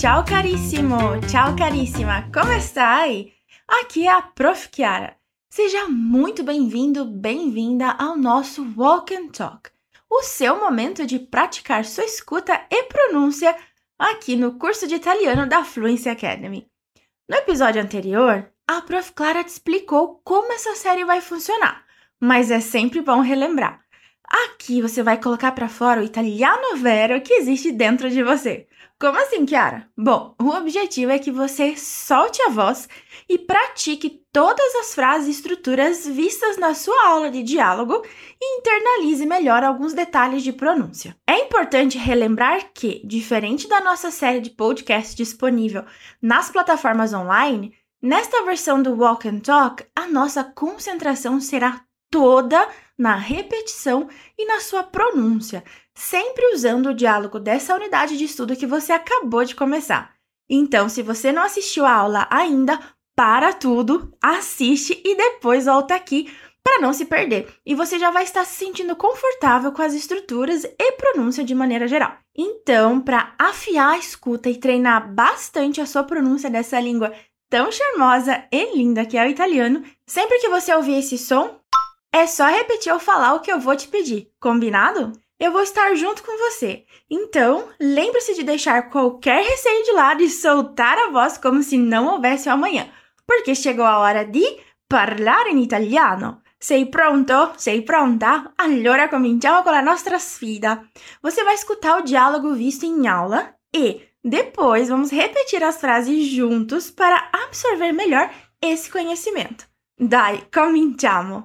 Ciao carissimo, ciao carissima, como stai? Aqui é a Prof. Chiara. Seja muito bem-vindo, bem-vinda ao nosso Walk and Talk, o seu momento de praticar sua escuta e pronúncia aqui no curso de italiano da Fluency Academy. No episódio anterior, a Prof. Clara te explicou como essa série vai funcionar, mas é sempre bom relembrar. Aqui você vai colocar para fora o italiano vero que existe dentro de você. Como assim, Chiara? Bom, o objetivo é que você solte a voz e pratique todas as frases e estruturas vistas na sua aula de diálogo e internalize melhor alguns detalhes de pronúncia. É importante relembrar que, diferente da nossa série de podcast disponível nas plataformas online, nesta versão do Walk and Talk, a nossa concentração será toda na repetição e na sua pronúncia, sempre usando o diálogo dessa unidade de estudo que você acabou de começar. Então, se você não assistiu a aula ainda, para tudo, assiste e depois volta aqui para não se perder. E você já vai estar se sentindo confortável com as estruturas e pronúncia de maneira geral. Então, para afiar a escuta e treinar bastante a sua pronúncia dessa língua tão charmosa e linda que é o italiano, sempre que você ouvir esse som, é só repetir ou falar o que eu vou te pedir, combinado? Eu vou estar junto com você. Então, lembre-se de deixar qualquer receio de lado e soltar a voz como se não houvesse o amanhã, porque chegou a hora de parlare in italiano. Sei pronto? Sei pronta? Allora cominciamo con la nostra sfida. Você vai escutar o diálogo visto em aula e depois vamos repetir as frases juntos para absorver melhor esse conhecimento. Dai, cominciamo!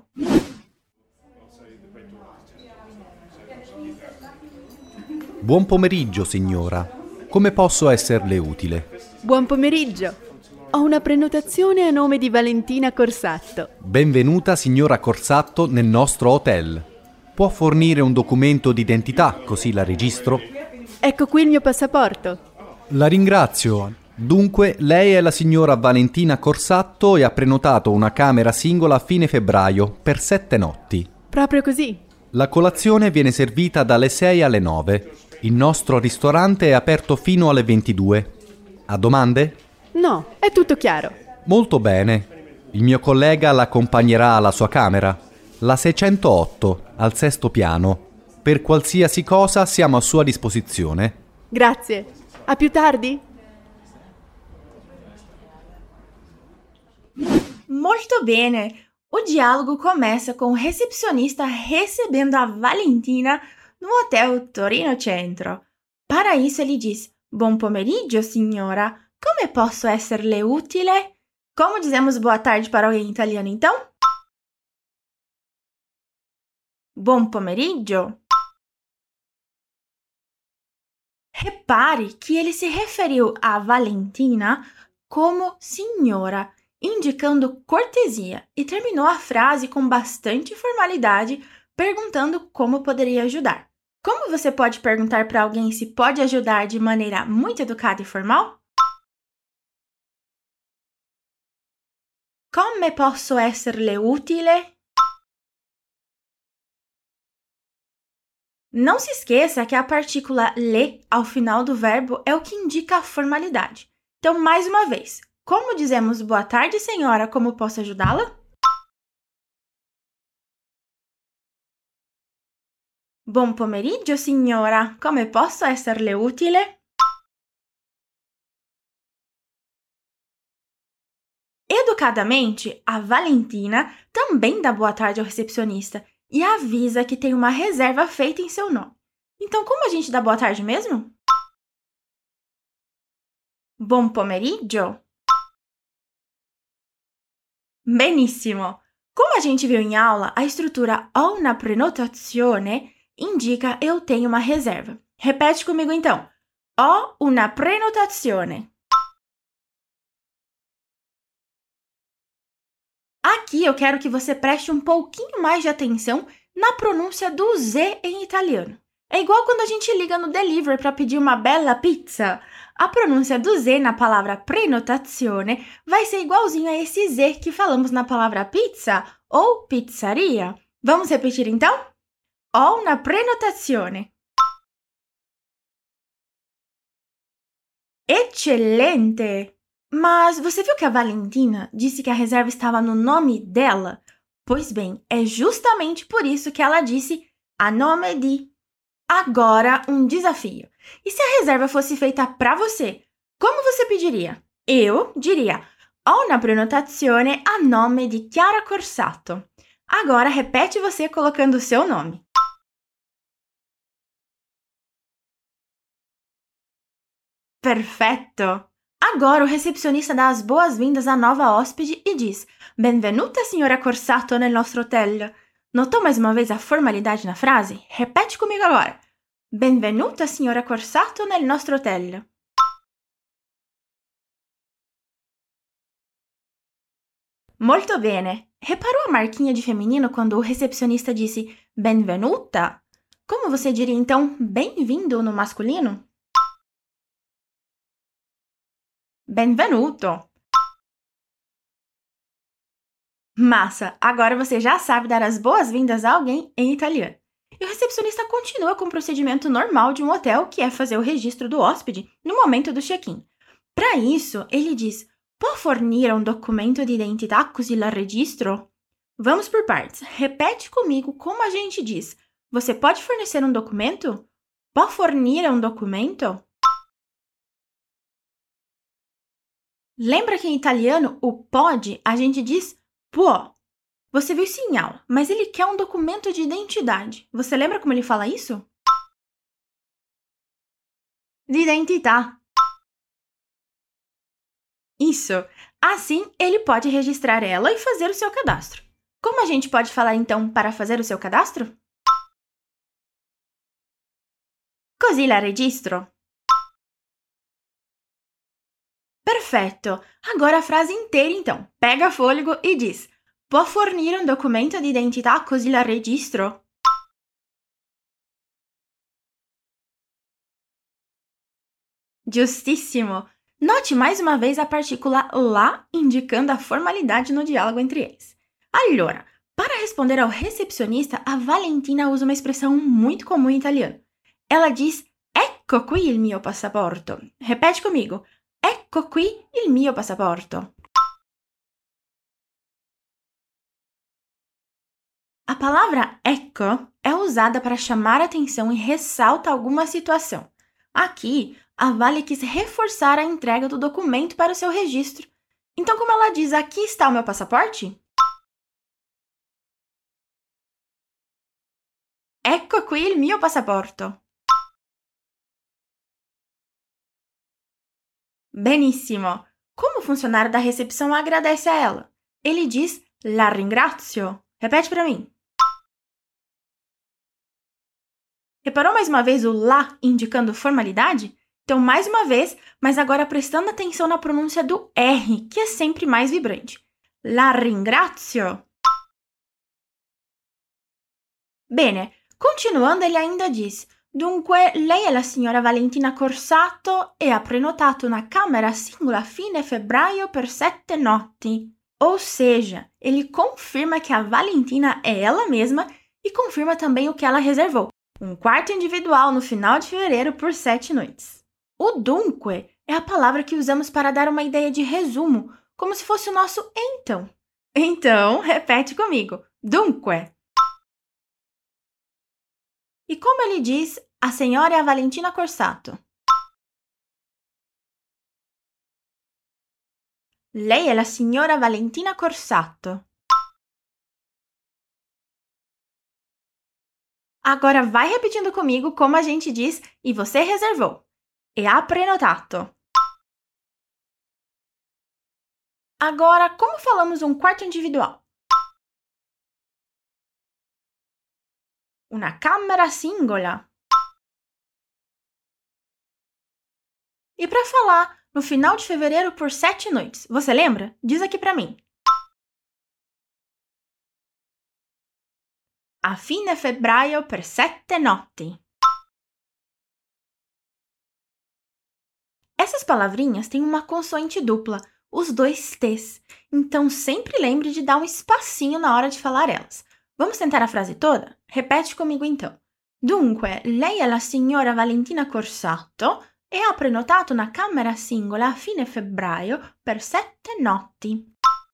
Buon pomeriggio, signora. Come posso esserle utile? Buon pomeriggio. Ho una prenotazione a nome di Valentina Corsatto. Benvenuta, signora Corsatto, nel nostro hotel. Può fornire un documento d'identità, così la registro? Ecco qui il mio passaporto. La ringrazio. Dunque, lei è la signora Valentina Corsatto e ha prenotato una camera singola a fine febbraio per 7 notti. Proprio così. La colazione viene servita dalle 6 alle 9. Il nostro ristorante è aperto fino alle 22. Ha domande? No, è tutto chiaro. Molto bene. Il mio collega l'accompagnerà alla sua camera, la 608, al 6º piano. Per qualsiasi cosa siamo a sua disposizione. Grazie. A più tardi? Molto bene! O diálogo começa com o recepcionista recebendo a Valentina no hotel Torino Centro. Para isso ele diz: Buon pomeriggio, signora. Come posso esserle utile? Como dizemos boa tarde para alguém em italiano, então? Buon pomeriggio. Repare que ele se referiu a Valentina como signora, indicando cortesia, e terminou a frase com bastante formalidade, perguntando como poderia ajudar. Como você pode perguntar para alguém se pode ajudar de maneira muito educada e formal? Come posso esserle utile? Não se esqueça que a partícula le ao final do verbo é o que indica a formalidade. Então, mais uma vez, como dizemos boa tarde, senhora, como posso ajudá-la? Buon pomeriggio, signora, come posso esserle utile? Educadamente, a Valentina também dá boa tarde ao recepcionista e avisa que tem uma reserva feita em seu nome. Então, como a gente dá boa tarde mesmo? Buon pomeriggio. Benissimo! Como a gente viu em aula, a estrutura ho una prenotazione indica eu tenho uma reserva. Repete comigo então. Ho una prenotazione. Aqui eu quero que você preste um pouquinho mais de atenção na pronúncia do Z em italiano. É igual quando a gente liga no delivery para pedir uma bella pizza. A pronúncia do Z na palavra prenotazione vai ser igualzinho a esse Z que falamos na palavra pizza ou pizzaria. Vamos repetir então? Ho una prenotazione. Excelente! Mas você viu que a Valentina disse que a reserva estava no nome dela? Pois bem, é justamente por isso que ela disse a nome di. Agora, um desafio. E se a reserva fosse feita para você? Como você pediria? Eu diria: ho una prenotazione a nome di Chiara Corsato. Agora repete você colocando o seu nome. Perfetto! Agora o recepcionista dá as boas-vindas à nova hóspede e diz: Benvenuta, signora Corsato, nel nostro hotel. Notou mais uma vez a formalidade na frase? Repete comigo agora. Benvenuta, signora Corsato, nel nostro hotel. Molto bene! Reparou a marquinha de feminino quando o recepcionista disse benvenuta? Como você diria então bem-vindo no masculino? Benvenuto! Massa! Agora você já sabe dar as boas-vindas a alguém em italiano. E o recepcionista continua com o procedimento normal de um hotel, que é fazer o registro do hóspede no momento do check-in. Para isso, ele diz: può fornire un documento di identità così la registro? Vamos por partes. Repete comigo como a gente diz. Você pode fornecer um documento? Può fornire un documento? Lembra que em italiano o pode a gente diz può. Você viu isso em aula, mas ele quer um documento de identidade. Você lembra como ele fala isso? De identità. Isso! Assim, ele pode registrar ela e fazer o seu cadastro. Como a gente pode falar então para fazer o seu cadastro? Così la registro. Perfetto! Agora a frase inteira então. Pega fôlego e diz: può fornire un documento di identità così la registro? Giustissimo! Note mais uma vez a partícula la, indicando a formalidade no diálogo entre eles. Allora, para responder ao recepcionista, a Valentina usa uma expressão muito comum em italiano. Ela diz: ecco qui il mio passaporto. Repete comigo: ecco qui il mio passaporto. A palavra ecco é usada para chamar atenção e ressalta alguma situação. Aqui, a Vale quis reforçar a entrega do documento para o seu registro. Então, como ela diz, aqui está o meu passaporte? Ecco qui il mio passaporto. Benissimo! Como o funcionário da recepção agradece a ela? Ele diz la ringrazio. Repete para mim. Reparou mais uma vez o lá indicando formalidade? Então, mais uma vez, mas agora prestando atenção na pronúncia do R, que é sempre mais vibrante. La ringrazio. Bene, continuando, ele ainda diz: Dunque, lei è la signora Valentina Corsato e ha prenotato una camera singola a fine febbraio per 7 notti. Ou seja, ele confirma que a Valentina é ela mesma e confirma também o que ela reservou: um quarto individual no final de fevereiro por 7 noites. O dunque é a palavra que usamos para dar uma ideia de resumo, como se fosse o nosso então. Então, repete comigo: dunque. E como ele diz, a senhora é a Valentina Corsato. Lei è la signora Valentina Corsato. Agora vai repetindo comigo como a gente diz e você reservou. E ha prenotato. Agora, como falamos um quarto individual? Una camera singola. E para falar no final de fevereiro por 7 noites, você lembra? Diz aqui para mim. A fine febbraio per 7 notti. Essas palavrinhas têm uma consoante dupla, os dois T's. Então, sempre lembre de dar um espacinho na hora de falar elas. Vamos tentar a frase toda? Repete comigo então. Dunque, lei è la signora Valentina Corsato e ha prenotato una camera singola a fine febbraio per 7 notti.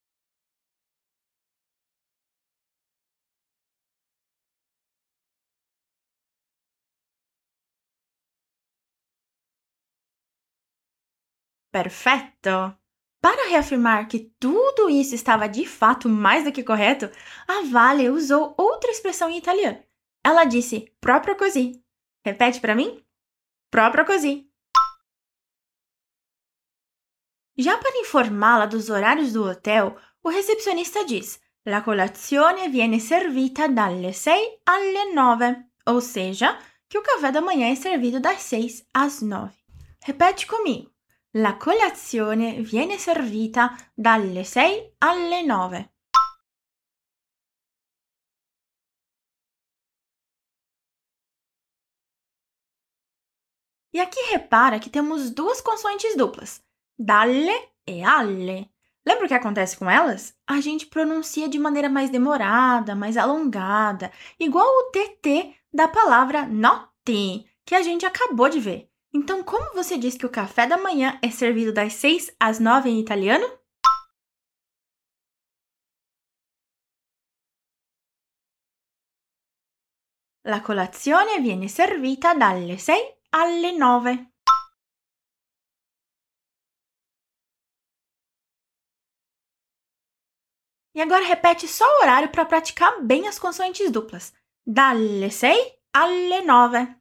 Perfeito! Para reafirmar que tudo isso estava de fato mais do que correto, a Vale usou outra expressão em italiano. Ela disse proprio così. Repete para mim? Proprio così. Já para informá-la dos horários do hotel, o recepcionista diz: La colazione viene servita dalle 6 alle 9, ou seja, que o café da manhã é servido das 6 às 9. Repete comigo. La colazione viene servita dalle 6 alle 9. E aqui repara que temos duas consoantes duplas, dalle e alle. Lembra o que acontece com elas? A gente pronuncia de maneira mais demorada, mais alongada, igual o TT da palavra notte, que a gente acabou de ver. Então, como você diz que o café da manhã é servido das 6 às 9 em italiano? La colazione viene servita dalle 6 alle 9. E agora repete só o horário para praticar bem as consoantes duplas. Dalle 6 alle 9.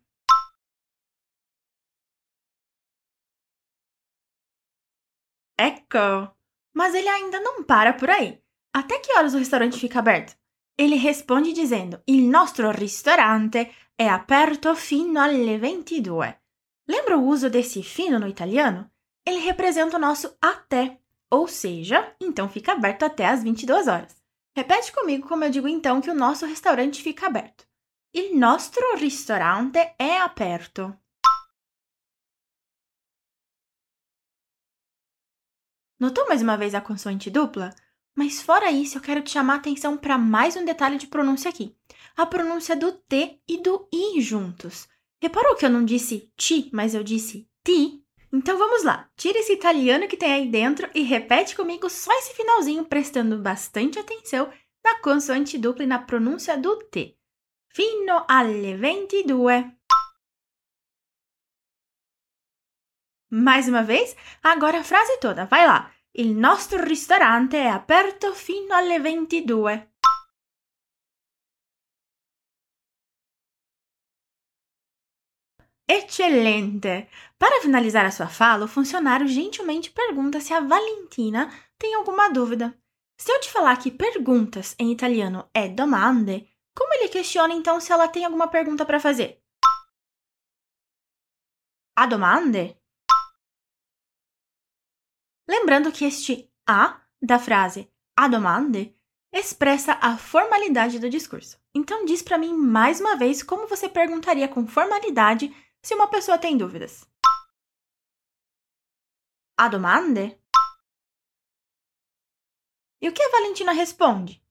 Ecco! Mas ele ainda não para por aí. Até que horas o restaurante fica aberto? Ele responde dizendo: Il nostro ristorante è aperto fino alle 22. Lembra o uso desse fino no italiano? Ele representa o nosso até, ou seja, então fica aberto até às 22 horas. Repete comigo como eu digo então que o nosso restaurante fica aberto. Il nostro ristorante è aperto. Notou mais uma vez a consoante dupla? Mas fora isso, eu quero te chamar a atenção para mais um detalhe de pronúncia aqui. A pronúncia do T e do I juntos. Reparou que eu não disse ti, mas eu disse ti? Então vamos lá, tira esse italiano que tem aí dentro e repete comigo só esse finalzinho, prestando bastante atenção na consoante dupla e na pronúncia do T. Fino alle 22. Mais uma vez, agora a frase toda, vai lá. Il nostro ristorante è aperto fino alle 22. Excelente! Para finalizar a sua fala, o funcionário gentilmente pergunta se a Valentina tem alguma dúvida. Se eu te falar que perguntas em italiano é domande, como ele questiona então se ela tem alguma pergunta para fazer? A domande? Lembrando que este a da frase a domande expressa a formalidade do discurso. Então diz para mim mais uma vez como você perguntaria com formalidade se uma pessoa tem dúvidas. A domande? E o que a Valentina responde?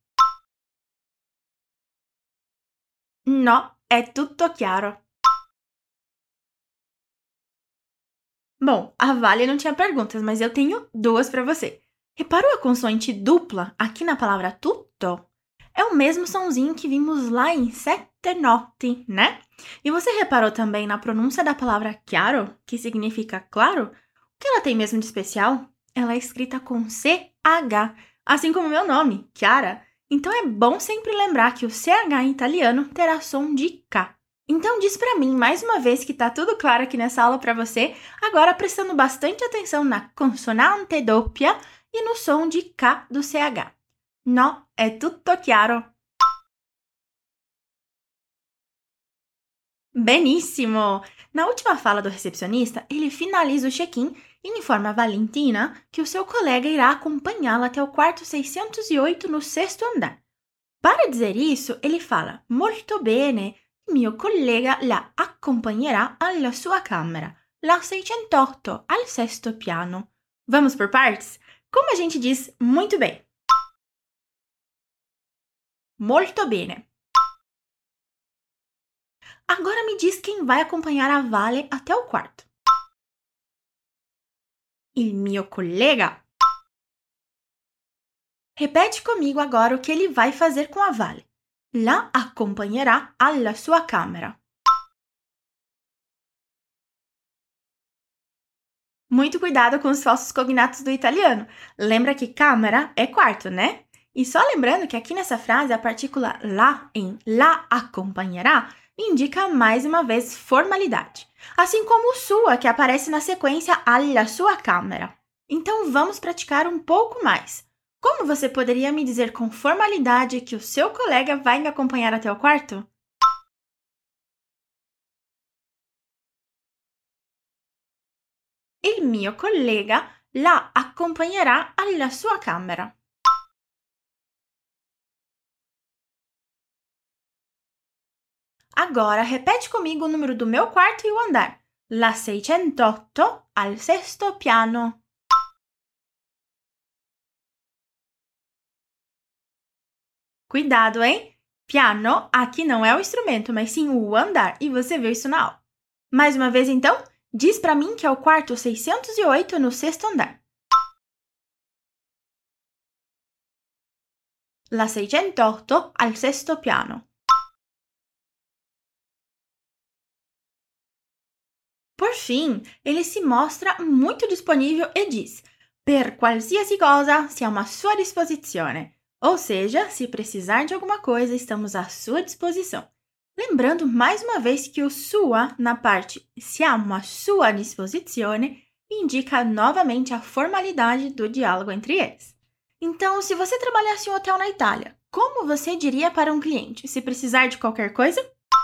No, è tutto chiaro. Bom, a Vale não tinha perguntas, mas eu tenho duas para você. Reparou a consoante dupla aqui na palavra tutto? É o mesmo sonzinho que vimos lá em sette notti, né? E você reparou também na pronúncia da palavra chiaro, que significa claro? O que ela tem mesmo de especial? Ela é escrita com CH, assim como meu nome, Chiara. Então é bom sempre lembrar que o CH em italiano terá som de K. Então diz para mim mais uma vez que tá tudo claro aqui nessa aula para você, agora prestando bastante atenção na consonante doppia e no som de K do CH. No, è tutto chiaro. Benissimo! Na última fala do recepcionista, ele finaliza o check-in e informa a Valentina que o seu colega irá acompanhá-la até o quarto 608 no sexto andar. Para dizer isso, ele fala molto bene. Mio collega la accompagnerà alla sua camera, la 608, al sesto piano. Vamos por partes? Como a gente diz muito bem? Molto bene. Agora me diz quem vai acompanhar a Vale até o quarto. Il mio collega. Repete comigo agora o que ele vai fazer com a Vale. La accompagnerà alla sua camera. Muito cuidado com os falsos cognatos do italiano. Lembra que camera é quarto, né? E só lembrando que aqui nessa frase a partícula la em la accompagnerà indica mais uma vez formalidade. Assim como o sua, que aparece na sequência alla sua camera. Então vamos praticar um pouco mais. Como você poderia me dizer com formalidade que o seu colega vai me acompanhar até o quarto? Il mio collega la accompagnerà alla sua camera. Agora, repete comigo o número do meu quarto e o andar. La 608 al sesto piano. Cuidado, hein? Piano aqui não é o instrumento, mas sim o andar, e você viu isso na aula. Mais uma vez, então, diz para mim que é o quarto 608 no sexto andar. La 608 al sesto piano. Por fim, ele se mostra muito disponível e diz: per qualsiasi cosa siamo à sua disposizione. Ou seja, se precisar de alguma coisa, estamos à sua disposição. Lembrando mais uma vez que o sua, na parte siamo à sua disposizione, indica novamente a formalidade do diálogo entre eles. Então, se você trabalhasse em um hotel na Itália, como você diria para um cliente se precisar de qualquer coisa?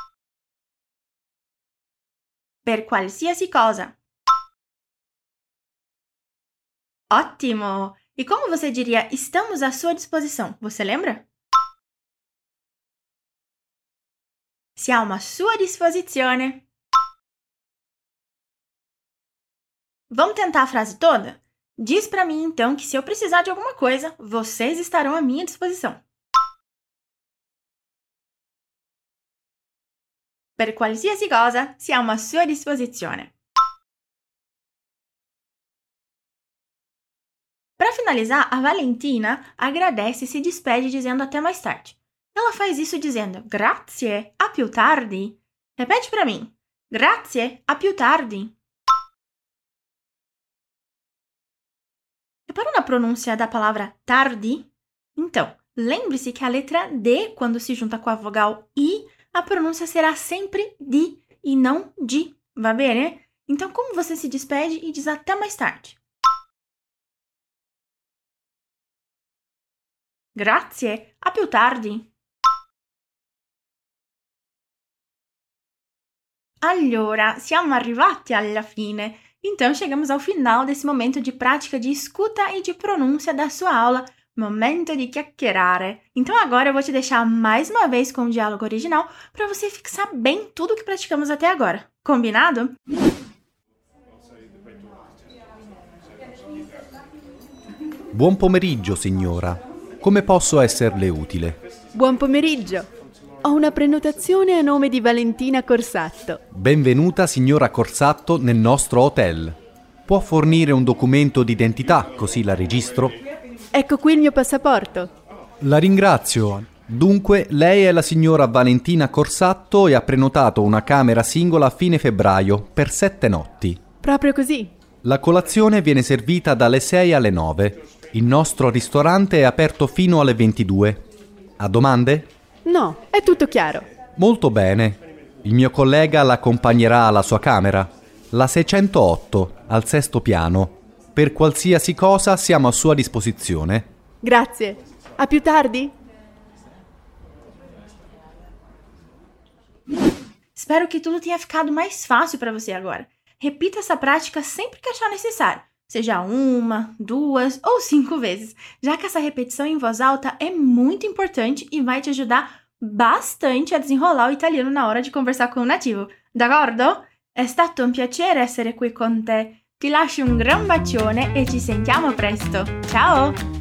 Per qualsiasi cosa. Ótimo! E como você diria estamos à sua disposição? Você lembra? Siamo à sua disposizione. Vamos tentar a frase toda? Diz para mim então que se eu precisar de alguma coisa, vocês estarão à minha disposição. Per qualsiasi cosa siamo à sua disposizione. Para finalizar, a Valentina agradece e se despede dizendo até mais tarde. Ela faz isso dizendo grazie, a più tardi. Repete para mim. Grazie, a più tardi. Reparou na pronúncia da palavra tardi? Então, lembre-se que a letra D, quando se junta com a vogal I, a pronúncia será sempre di e não di. Va bene? Então, como você se despede e diz até mais tarde? Grazie, a più tardi. Allora, siamo arrivati alla fine. Então, chegamos ao final desse momento de prática de escuta e de pronúncia da sua aula, momento de chiacchierare. Então, agora eu vou te deixar mais uma vez com o diálogo original para você fixar bem tudo que praticamos até agora. Combinado? Buon pomeriggio, signora. Come posso esserle utile? Buon pomeriggio. Ho una prenotazione a nome di Valentina Corsatto. Benvenuta, signora Corsatto, nel nostro hotel. Può fornire un documento d'identità, così la registro? Ecco qui il mio passaporto. La ringrazio. Dunque, lei è la signora Valentina Corsatto e ha prenotato una camera singola a fine febbraio per 7 notti. Proprio così. La colazione viene servita dalle 6 alle 9. Il nostro ristorante è aperto fino alle 22. Ha domande? No, è tutto chiaro. Molto bene. Il mio collega l'accompagnerà alla sua camera, la 608, al sesto piano. Per qualsiasi cosa siamo a sua disposizione. Grazie. A più tardi? Espero que tudo tenha ficado mais fácil para você agora. Repita essa prática sempre que achar necessário, seja 1, 2 ou 5 vezes, já que essa repetição em voz alta é muito importante e vai te ajudar bastante a desenrolar o italiano na hora de conversar com o nativo. D'accordo? È stato un piacere essere qui con te. Ti lascio un gran bacione e ci sentiamo presto. Ciao!